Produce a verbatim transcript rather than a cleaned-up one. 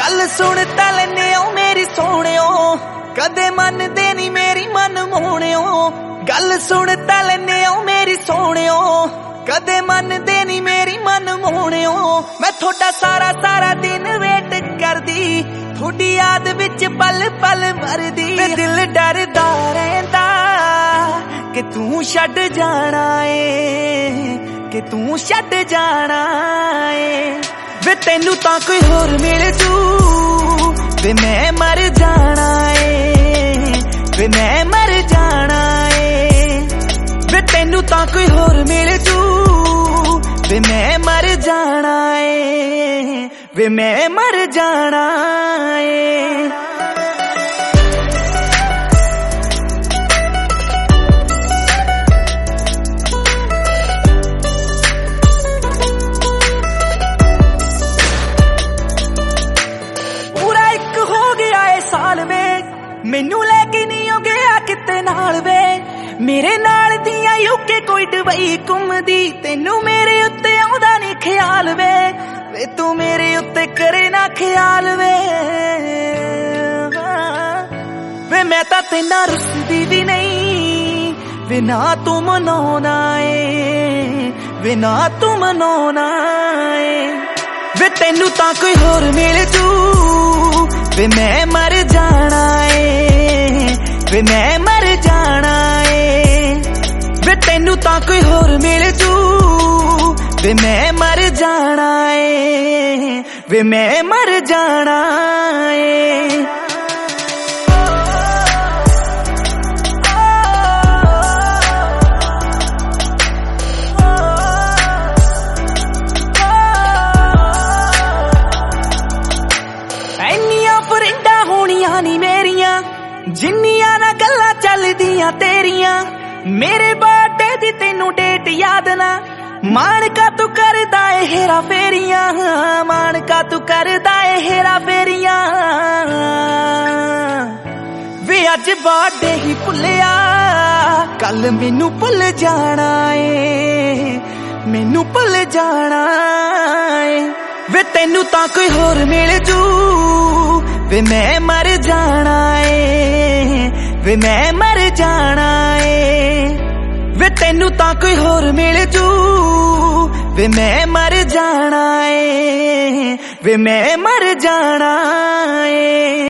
गल सुन तां लैने ओ मेरी सोहणियो, कदे मनदे नी मेरी मन मोहणियो। गल सुन तां लैने ओ मेरी सोहणियो, कदे मनदे नी मेरी मन मोहणियो। मैं थोड़ा सारा सारा दिन वेट करदी, थोड़ी याद विच पल पल मरदी। दिल डरदा रहिंदा कि तू छड्ड जाना ए, कि तू छड्ड जाना ए। वे तेनू तां कोई होर मिल जू, वे मैं मर जाना ए, वे मैं मर जाना ए। वे तेनू तां कोई होर मिल जू, वे मैं मर जाना ए, वे मैं मर जाना ए। मैनू लैके नहीं हो गया किते नाल वे, मेरे नाल दियां यूके कोई दुबई घूमदी। तेनू मेरे उत्ते आउंदा नहीं ख्याल वे, वे तू मेरे उत्ते करे ना ख्याल वे। वे मैं तां तेना रुसदी भी नहीं, वे ना तू मनाउणा ए, वे ना तू मनाउणा ए। वे तेनू तां कोई होर मिल जू, वे मैं मर जाना ए, वे मैं मर जाना ए। वे तेनू तां कोई होर मिल जू, वे मैं मर जाना ए, वे मैं मर जाना ए। नी मेरियां जिन्नियां ना गल्लां चलदियां तेरियां, मेरे बर्थडे दी तेनू डेट याद ना। मान का तू करदा ए हेरा फेरियां, मान का तू करदा ए हेरा फेरियां। वे अज बर्थडे ही भुल्लिया, कल मैनू भुल जाना ए, मैनू भुल जाना ए। वे तेनू तां कोई होर मिल जू, वे मैं मर जाना ए, वे मैं मर जाना ए। वे तेनू तां कोई होर मिल जू, वे मैं मर जाना ए, वे मैं मर जाना ए।